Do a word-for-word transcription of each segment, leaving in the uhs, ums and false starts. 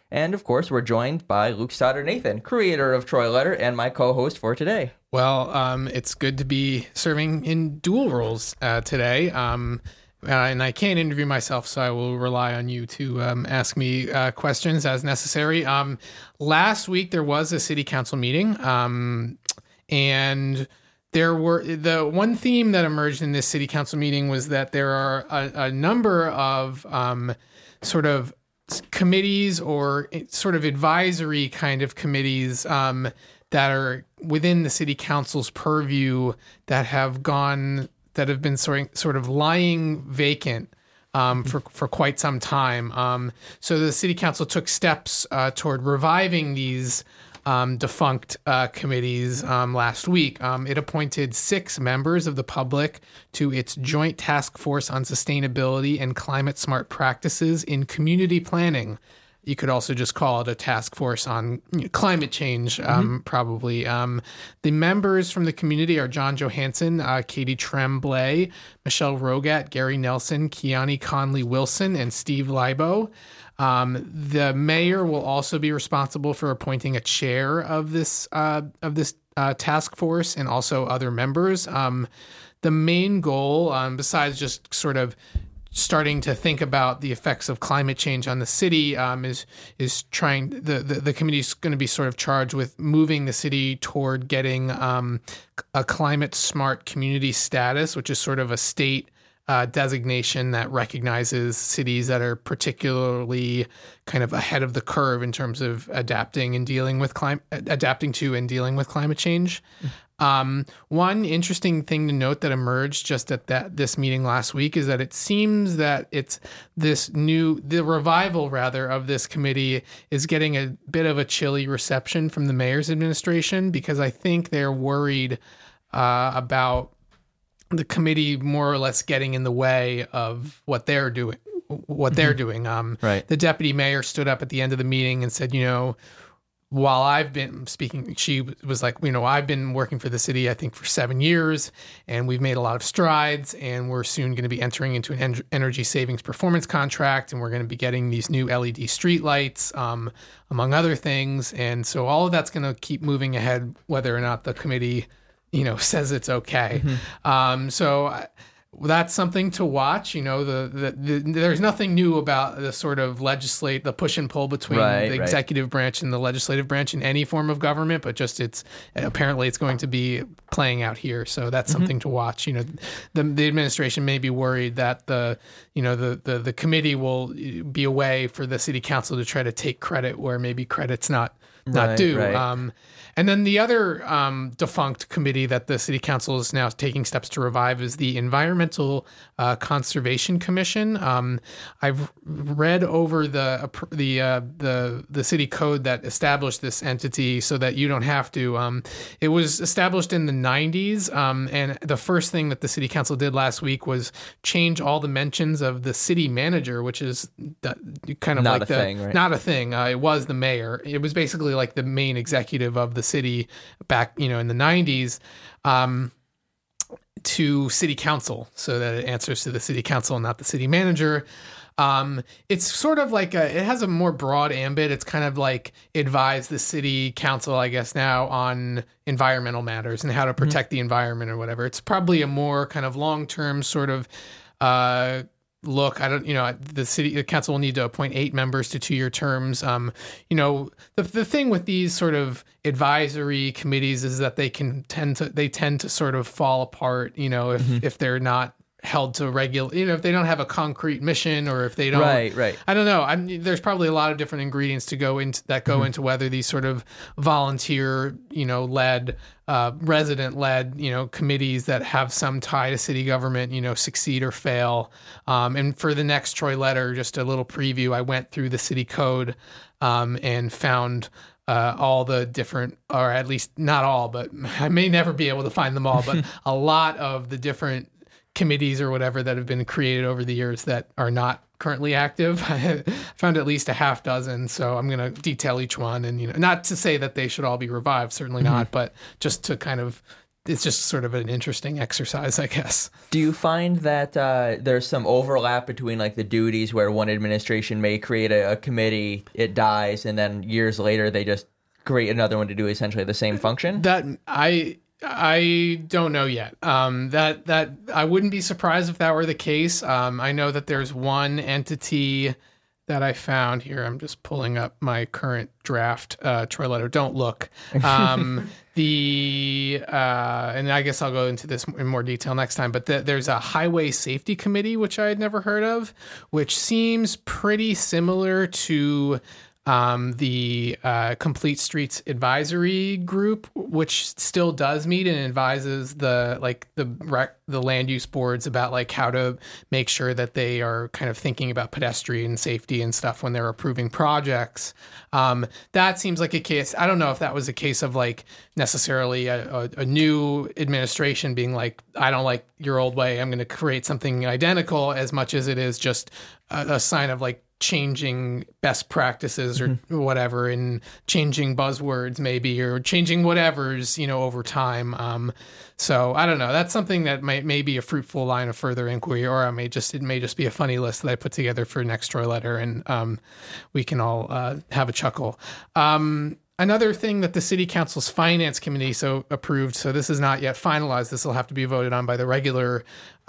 And of course, we're joined by Luke Stoddard Nathan, creator of Troy Letter and my co-host for today. Well, um, it's good to be serving in dual roles uh, today. Um, uh, and I can't interview myself, so I will rely on you to um, ask me uh, questions as necessary. Um, last week, there was a city council meeting, um, and there were the one theme that emerged in this city council meeting was that there are a, a number of um, sort of committees or sort of advisory kind of committees um, that are within the city council's purview that have gone, that have been sort sort of lying vacant um, for, for quite some time. Um, so the city council took steps uh, toward reviving these um, defunct uh, committees um, last week. Um, it appointed six members of the public to its Joint Task Force on Sustainability and Climate Smart Practices in Community Planning. You could also just call it a task force on you know, climate change, um, mm-hmm. probably. Um, the members from the community are John Johansson, uh, Katie Tremblay, Michelle Rogat, Gary Nelson, Kiani Conley Wilson, and Steve Libo. Um, the mayor will also be responsible for appointing a chair of this uh, of this uh, task force and also other members. Um, the main goal, um, besides just sort of starting to think about the effects of climate change on the city, um, is is trying the the, the committee is going to be sort of charged with moving the city toward getting um, a climate smart community status, which is sort of a state Uh, designation that recognizes cities that are particularly kind of ahead of the curve in terms of adapting and dealing with climate, adapting to and dealing with climate change. Um, one interesting thing to note that emerged just at that this meeting last week is that it seems that it's this new, the revival rather of this committee is getting a bit of a chilly reception from the mayor's administration, because I think they're worried uh, about the committee more or less getting in the way of what they're doing, what they're doing. Um, right. The deputy mayor stood up at the end of the meeting and said, you know, while I've been speaking, she was like, you know, I've been working for the city, I think for seven years and we've made a lot of strides and we're soon going to be entering into an en- energy savings performance contract. And we're going to be getting these new L E D streetlights, um, among other things. And so all of that's going to keep moving ahead, whether or not the committee you know, says it's okay. Mm-hmm. Um, so I, that's something to watch. You know, the, the, the there's nothing new about the sort of legislate, the push and pull between right, the right. executive branch and the legislative branch in any form of government, but just it's apparently it's going to be playing out here. So that's mm-hmm. something to watch. You know, the the administration may be worried that the you know the the the committee will be a way for the city council to try to take credit where maybe credit's not not right, due. Right. Um, And then the other um, defunct committee that the city council is now taking steps to revive is the Environmental uh, Conservation Commission. Um, I've read over the the uh, the the city code that established this entity so that you don't have to. Um, it was established in the nineties, um, and the first thing that the city council did last week was change all the mentions of the city manager, which is the, kind of not like a the thing, right? not a thing. Uh, it was the mayor. It was basically like the main executive of the city back, you know, in the nineties, um, to city council, so that it answers to the city council and not the city manager. Um, it's sort of like a, it has a more broad ambit. It's kind of like advise the city council, I guess now, on environmental matters and how to protect mm-hmm. the environment or whatever. It's probably a more kind of long-term sort of, uh, look, I don't, you know, the city, the council will need to appoint eight members to two-year terms. Um, you know, the the thing with these sort of advisory committees is that they can tend to, they tend to sort of fall apart, you know, if, mm-hmm. if they're not held to regular, you know, if they don't have a concrete mission or if they don't, right, right. I don't know. I'm, there's probably a lot of different ingredients to go into that go mm-hmm. into whether these sort of volunteer, you know, led, uh, resident led, you know, committees that have some tie to city government, you know, succeed or fail. Um, and for the next Troy Letter, just a little preview, I went through the city code, um, and found, Uh, all the different, or at least not all, but I may never be able to find them all, but a lot of the different committees or whatever that have been created over the years that are not currently active. I found at least a half dozen, so I'm going to detail each one. And, you know, not to say that they should all be revived, certainly mm-hmm. not, but just to kind of it's just sort of an interesting exercise, I guess. Do you find that uh, there's some overlap between like the duties where one administration may create a, a committee, it dies, and then years later they just create another one to do essentially the same function? That I I don't know yet. Um, that that I wouldn't be surprised if that were the case. Um, I know that there's one entity that I found here. I'm just pulling up my current draft uh, Troy letter. Don't look. Um, the uh, and I guess I'll go into this in more detail next time. But the, there's a highway safety committee, which I had never heard of, which seems pretty similar to um, the uh, Complete Streets Advisory Group, which still does meet and advises the like the rec- the land use boards about like how to make sure that they are kind of thinking about pedestrian safety and stuff when they're approving projects. Um, that seems like a case. I don't know if that was a case of like necessarily a, a, a new administration being like, I don't like your old way, I'm going to create something identical, as much as it is just a, a sign of like changing best practices or mm-hmm. whatever, and changing buzzwords maybe, or changing whatever's, you know, over time. Um, so I don't know. That's something that might may be a fruitful line of further inquiry, or I may just it may just be a funny list that I put together for next Troy letter, and um, we can all uh, have a chuckle. Um, Another thing that the City Council's Finance Committee so approved, so this is not yet finalized. This will have to be voted on by the regular,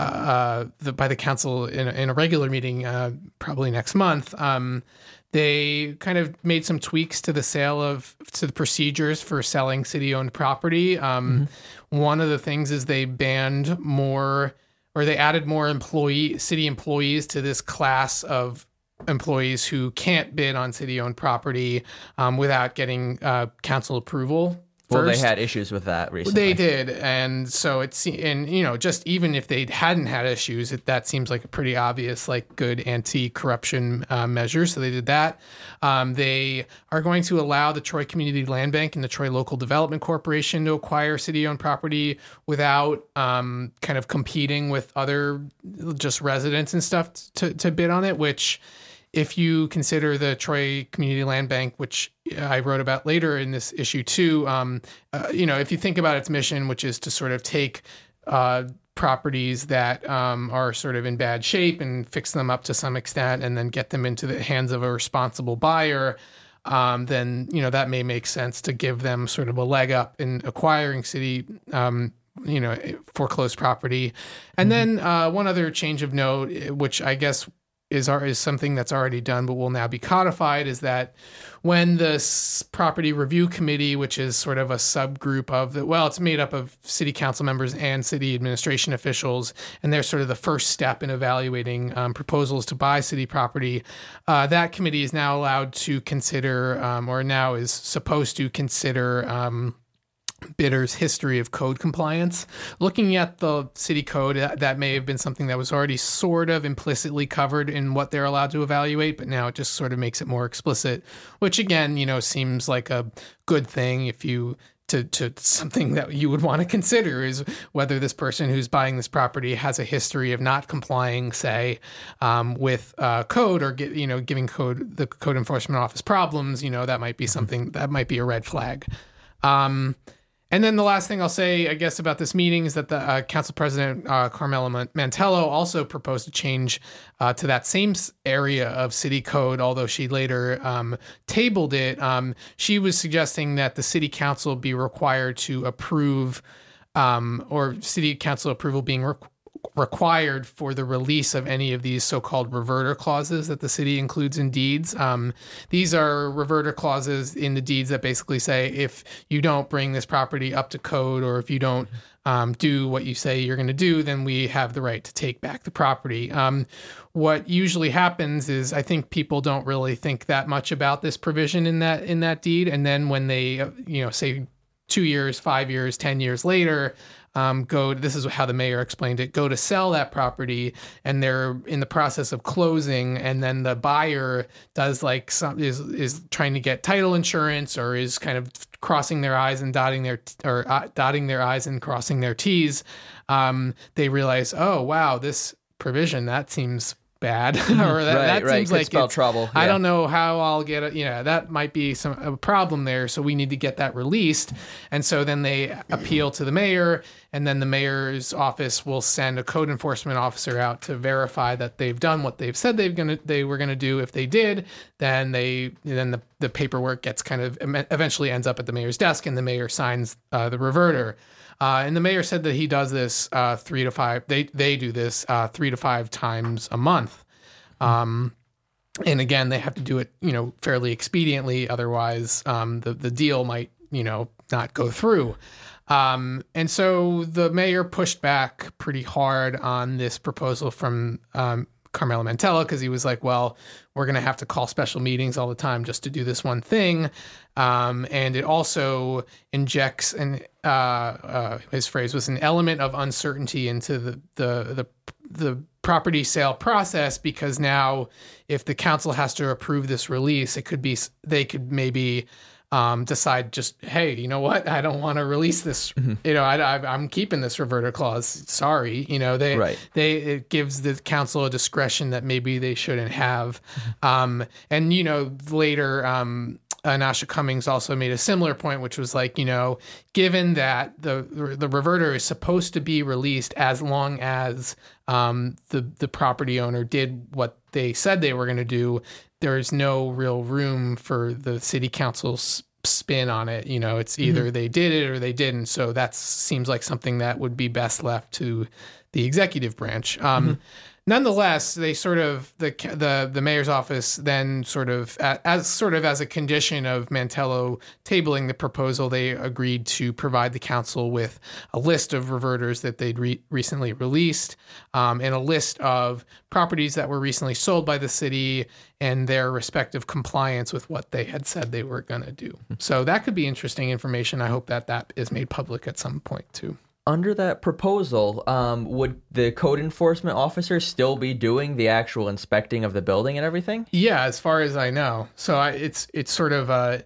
uh, the, by the council in a, in a regular meeting, uh, probably next month. Um, they kind of made some tweaks to the sale of to the procedures for selling city-owned property. Um, mm-hmm. One of the things is they banned more, or they added more employee city employees to this class of employees who can't bid on city-owned property um, without getting uh, council approval. Well, first. They had issues with that recently. They did, and so it's and you know just even if they hadn't had issues, it, that seems like a pretty obvious like good anti-corruption uh, measure. So they did that. Um, they are going to allow the Troy Community Land Bank and the Troy Local Development Corporation to acquire city-owned property without um, kind of competing with other just residents and stuff to to bid on it, which. If you consider the Troy Community Land Bank, which I wrote about later in this issue too, um, uh, you know, if you think about its mission, which is to sort of take uh, properties that um, are sort of in bad shape and fix them up to some extent, and then get them into the hands of a responsible buyer, um, then you know that may make sense to give them sort of a leg up in acquiring city. Um, you know, foreclosed property. And mm-hmm. then uh, one other change of note, which I guess is is something that's already done but will now be codified, is that when the S- property review committee, which is sort of a subgroup of the, well, it's made up of city council members and city administration officials, and they're sort of the first step in evaluating um, proposals to buy city property. Uh, that committee is now allowed to consider, um, or now is supposed to consider, um, bidders' history of code compliance. Looking at the city code, that, that may have been something that was already sort of implicitly covered in what they're allowed to evaluate, but now it just sort of makes it more explicit, which again, you know, seems like a good thing if you to, to something that you would want to consider is whether this person who's buying this property has a history of not complying, say, um, with uh, code, or get, you know, giving code the code enforcement office problems. You know, that might be something that might be a red flag. Um, And then the last thing I'll say, I guess, about this meeting is that the uh, council president, uh, Carmela Mantello, also proposed a change uh, to that same area of city code, although she later um, tabled it. Um, she was suggesting that the city council be required to approve, um, or city council approval being required required for the release of any of these so-called reverter clauses that the city includes in deeds. Um, these are reverter clauses in the deeds that basically say if you don't bring this property up to code, or if you don't um, do what you say you're going to do, then we have the right to take back the property. Um, what usually happens is I think people don't really think that much about this provision in that in that deed, and then when they, you know, say two years, five years, ten years later, Um, go. This is how the mayor explained it. Go to sell that property, and they're in the process of closing, and then the buyer does like some is is trying to get title insurance, or is kind of crossing their I's and dotting their or uh, dotting their I's and crossing their T's. Um, they realize, oh wow, this provision that seems bad, or that, right, that right. seems Could like spell it's, trouble. I Yeah. don't know how I'll get it. You know, that might be some a problem there. So we need to get that released. And so then they appeal to the mayor, and then the mayor's office will send a code enforcement officer out to verify that they've done what they've said they've gonna they were gonna do. If they did, then they then the, the paperwork gets kind of eventually ends up at the mayor's desk, and the mayor signs uh, the reverter. Uh, and the mayor said that he does this uh, three to five. They they do this uh, three to five times a month. Um, and again, they have to do it, you know, fairly expediently. Otherwise, um, the the deal might, you know, not go through. Um, and so the mayor pushed back pretty hard on this proposal from um, Carmelo Mantella, because he was like, well, we're going to have to call special meetings all the time just to do this one thing. Um, and it also injects an uh, uh, his phrase was an element of uncertainty into the the the, the property sale process, because now if the council has to approve this release, it could be they could maybe um, decide just, hey, you know what? I don't want to release this. Mm-hmm. You know, I, I, I'm keeping this reverter clause. Sorry. You know, they, right. they, it gives the council a discretion that maybe they shouldn't have. Mm-hmm. Um, and, you know, later, um, Uh, Nasha Cummings also made a similar point, which was like, you know, given that the the reverter is supposed to be released as long as um, the the property owner did what they said they were going to do, there is no real room for the city council's spin on it. You know, it's either mm-hmm. they did it or they didn't. So that seems like something that would be best left to the executive branch. Um, mm-hmm. Nonetheless, they sort of the the the mayor's office then sort of as sort of as a condition of Mantello tabling the proposal, they agreed to provide the council with a list of reverters that they'd re- recently released, um, and a list of properties that were recently sold by the city and their respective compliance with what they had said they were going to do. So that could be interesting information. I hope that that is made public at some point too. Under that proposal, um, would the code enforcement officer still be doing the actual inspecting of the building and everything? Yeah, as far as I know. So I, it's it's sort of a,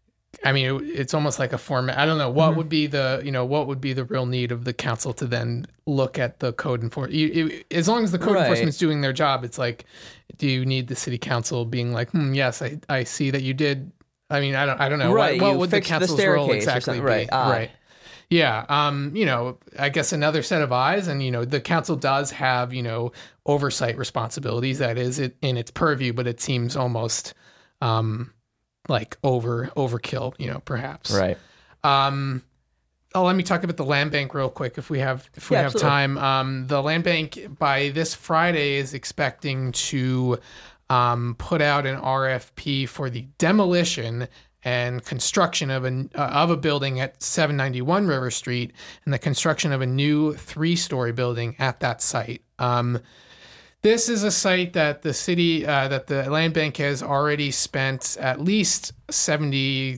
I mean, it, it's almost like a format. I don't know what mm-hmm. would be the, you know, what would be the real need of the council to then look at the code enforcement. As long as the code right. enforcement's doing their job, it's like, do you need the city council being like, hmm, yes, I, I see that you did. I mean, I don't I don't know. Right, what, what would the council's the role exactly be? Right. Ah. Right. Yeah, um, you know, I guess another set of eyes, and, you know, the council does have, you know, oversight responsibilities. That is it in its purview, but it seems almost um, like over overkill, you know, perhaps. Right. Um, oh, let me talk about the land bank real quick, if we have if we yeah, have absolutely. time. Um, the land bank by this Friday is expecting to um, put out an R F P for the demolition and construction of a uh, of a building at seven ninety-one River Street, and the construction of a new three-story building at that site. Um, this is a site that the city, uh, that the land bank has already spent at least seventy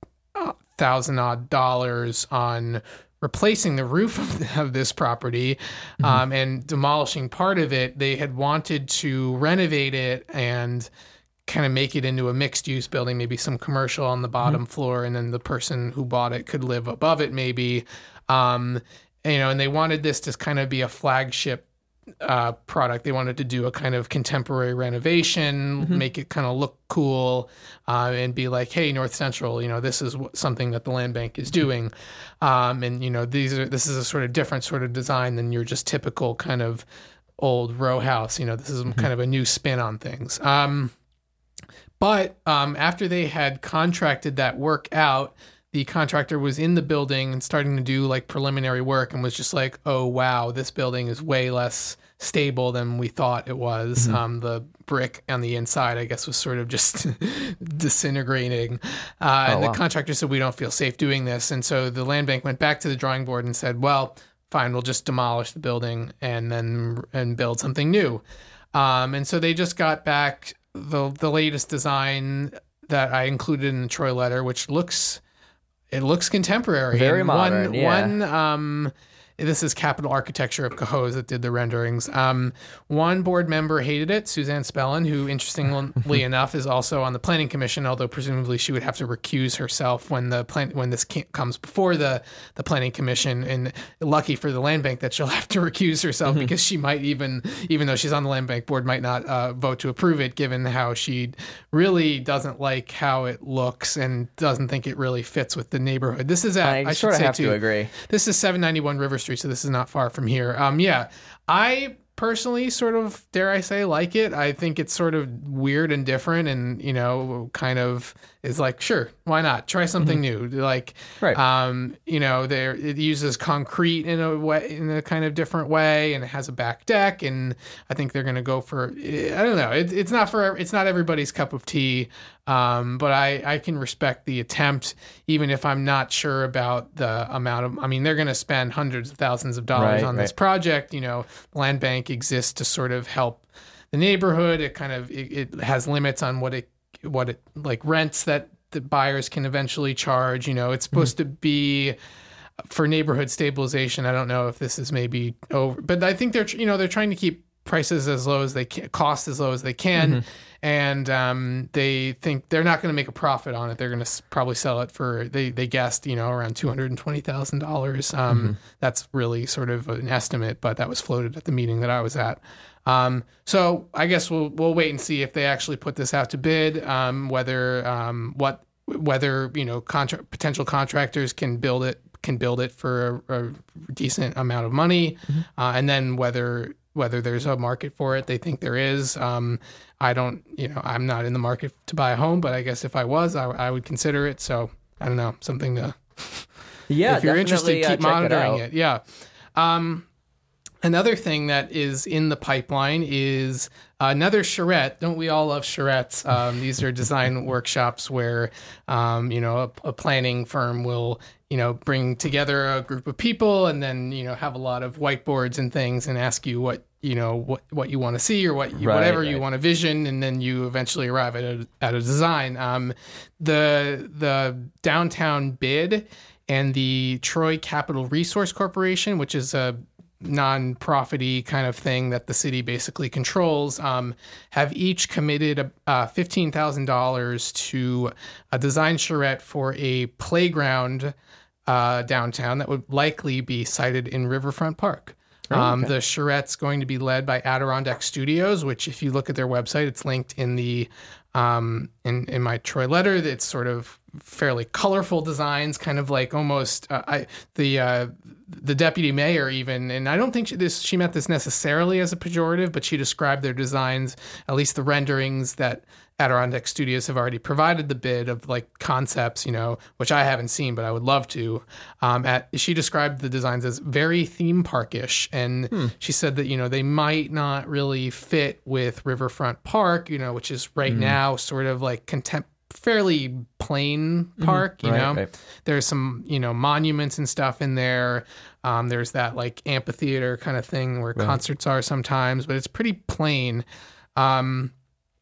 thousand odd dollars on replacing the roof of, the, of this property, mm-hmm. um, and demolishing part of it. They had wanted to renovate it and kind of make it into a mixed use building, maybe some commercial on the bottom mm-hmm. floor, and then the person who bought it could live above it maybe. Um, you know, and they wanted this to kind of be a flagship uh, product. They wanted to do a kind of contemporary renovation, mm-hmm. make it kind of look cool, uh, and be like, hey, North Central, you know, this is w- something that the land bank is doing. Um, and, you know, these are, this is a sort of different sort of design than your just typical kind of old row house. You know, this is mm-hmm. kind of a new spin on things. Um, But um, after they had contracted that work out, the contractor was in the building and starting to do like preliminary work, and was just like, oh, wow, this building is way less stable than we thought it was. Mm-hmm. Um, the brick on the inside, I guess, was sort of just disintegrating. Uh, oh, and wow. the contractor said, we don't feel safe doing this. And so the land bank went back to the drawing board and said, well, fine, we'll just demolish the building and then and build something new. Um, and so they just got back the the latest design that I included in the Troy letter, which looks it looks contemporary. Very and modern. One yeah. one um this is Capital Architecture of Cohoes that did the renderings. Um, one board member hated it, Suzanne Spellin, who interestingly enough is also on the Planning Commission, although presumably she would have to recuse herself when the plan when this comes before the the Planning Commission. And lucky for the Land Bank that she'll have to recuse herself mm-hmm. because she might even, even though she's on the Land Bank board, might not uh, vote to approve it, given how she really doesn't like how it looks and doesn't think it really fits with the neighborhood. This is at, I, I sort should of say have too, to agree. This is seven ninety-one River Street, so this is not far from here. Um, yeah, I personally sort of, dare I say, like it. I think it's sort of weird and different, and you know, kind of is like, sure, why not try something mm-hmm. new? Like, right. um, you know, there it uses concrete in a way, in a kind of different way, and it has a back deck, and I think they're going to go for. I don't know. It's it's not for it's not everybody's cup of tea. Um, but I, I can respect the attempt, even if I'm not sure about the amount of, I mean, they're going to spend hundreds of thousands of dollars right, on right. this project. You know, Land Bank exists to sort of help the neighborhood. It kind of, it, it has limits on what it, what it like rents that the buyers can eventually charge. You know, it's supposed mm-hmm. to be for neighborhood stabilization. I don't know if this is maybe over, but I think they're, you know, they're trying to keep prices as low as they can, cost as low as they can. Mm-hmm. And um, they think they're not going to make a profit on it. They're going to s- probably sell it for, they, they guessed, you know, around two hundred twenty thousand dollars. Um, mm-hmm. That's really sort of an estimate, but that was floated at the meeting that I was at. Um, so I guess we'll we'll wait and see if they actually put this out to bid, um, whether um, what whether, you know, contra- potential contractors can build it, can build it for a, a decent amount of money, mm-hmm. uh, and then whether whether there's a market for it. They think there is. Um, I don't, you know, I'm not in the market to buy a home, but I guess if I was, I, I would consider it. So I don't know, something to, yeah, if you're interested, keep uh, monitoring it, it. Yeah. Um, another thing that is in the pipeline is another charrette. Don't we all love charrettes? Um, these are design workshops where, um, you know, a, a planning firm will, you know, bring together a group of people and then, you know, have a lot of whiteboards and things and ask you what, you know, what, what you want to see or what you, right, whatever right. you want to vision. And then you eventually arrive at a, at a design. Um, the, the downtown bid and the Troy Capital Resource Corporation, which is a non-profit-y kind of thing that the city basically controls, um, have each committed uh, fifteen thousand dollars to a design charrette for a playground uh, downtown that would likely be sited in Riverfront Park. Oh, um, okay. The charrette's going to be led by Adirondack Studios, which if you look at their website, it's linked in the um, in, in my Troy letter. It's sort of fairly colorful designs, kind of like almost uh, I the uh, the deputy mayor even, and I don't think she, this she meant this necessarily as a pejorative, but she described their designs, at least the renderings that Adirondack Studios have already provided the bid of, like concepts, you know, which I haven't seen, but I would love to. Um, at she described the designs as very theme parkish, and hmm. she said that, you know, they might not really fit with Riverfront Park, you know, which is right mm. now sort of like contempt. Fairly plain park, mm-hmm. you right, know, right. There's some, you know, monuments and stuff in there. Um, there's that like amphitheater kind of thing where right. concerts are sometimes, but it's pretty plain. Um,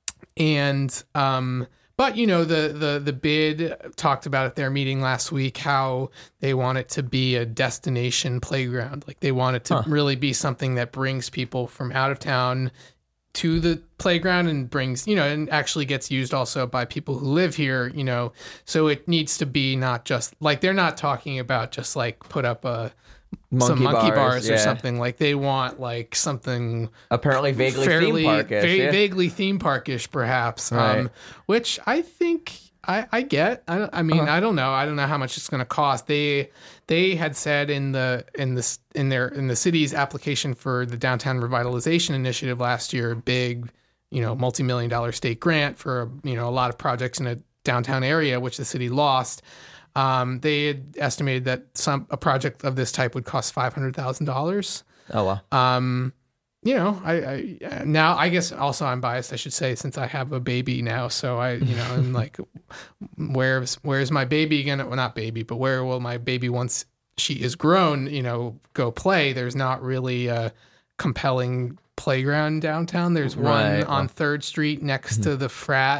and, um, but you know, the, the, the bid talked about at their meeting last week, how they want it to be a destination playground. Like they want it to huh. really be something that brings people from out of town to the playground and brings, you know, and actually gets used also by people who live here, you know, so it needs to be not just like, they're not talking about just like put up a, monkey some monkey bars, bars yeah. or something. Like they want like something apparently vaguely fairly, theme parkish, va- yeah. vaguely theme parkish perhaps, right. um, which I think I, I get. I, I mean, uh-huh. I don't know. I don't know how much it's going to cost. They they had said in the in this in their in the city's application for the downtown revitalization initiative last year, big, you know, multi-million dollar state grant for, you know, a lot of projects in a downtown area, which the city lost. Um, they had estimated that some a project of this type would cost five hundred thousand dollars. Oh wow. Um, you know, I, I now I guess also I'm biased, I should say, since I have a baby now. So I, you know, I'm like, where's where's my baby gonna? Well, not baby, but where will my baby once she is grown, you know, go play? There's not really a compelling playground downtown. There's one right. on Third Street next to the frat.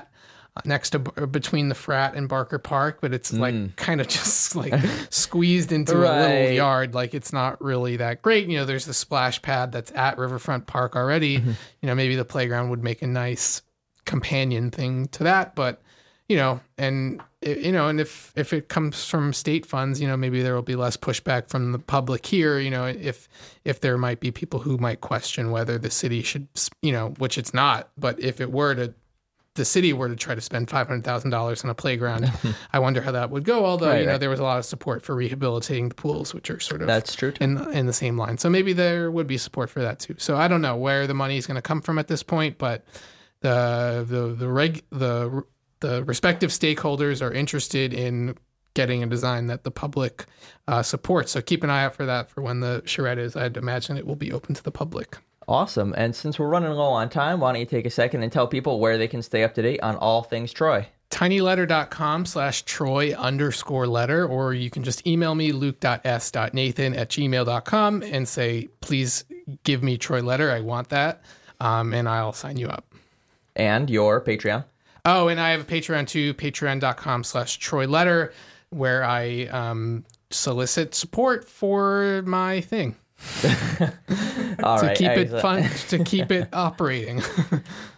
next to between the Frat and Barker Park, but it's like Mm. kind of just like squeezed into Right. a little yard. Like it's not really that great. You know, there's the splash pad that's at Riverfront Park already. Mm-hmm. You know, maybe the playground would make a nice companion thing to that, but you know, and it- you know, and if if it comes from state funds, you know, maybe there will be less pushback from the public here. You know, if if there might be people who might question whether the city should, you know, which it's not, but if it were to, the city were to try to spend five hundred thousand dollars on a playground, I wonder how that would go. Although Right, you know, right. there was a lot of support for rehabilitating the pools, which are sort of That's true. Too. in in the same line. So maybe there would be support for that too. So I don't know where the money is going to come from at this point, but the the the reg the the respective stakeholders are interested in getting a design that the public uh, supports. So keep an eye out for that for when the charrette is. I'd imagine it will be open to the public. Awesome. And since we're running low on time, why don't you take a second and tell people where they can stay up to date on all things Troy? tinyletter.com slash Troy underscore letter, or you can just email me, luke.s.nathan at gmail.com and say, please give me Troy letter. I want that. Um, and I'll sign you up. And your Patreon. Oh, and I have a Patreon too, patreon.com slash Troy letter, where I um, solicit support for my thing. All to right. keep it excellent. fun, to keep it operating.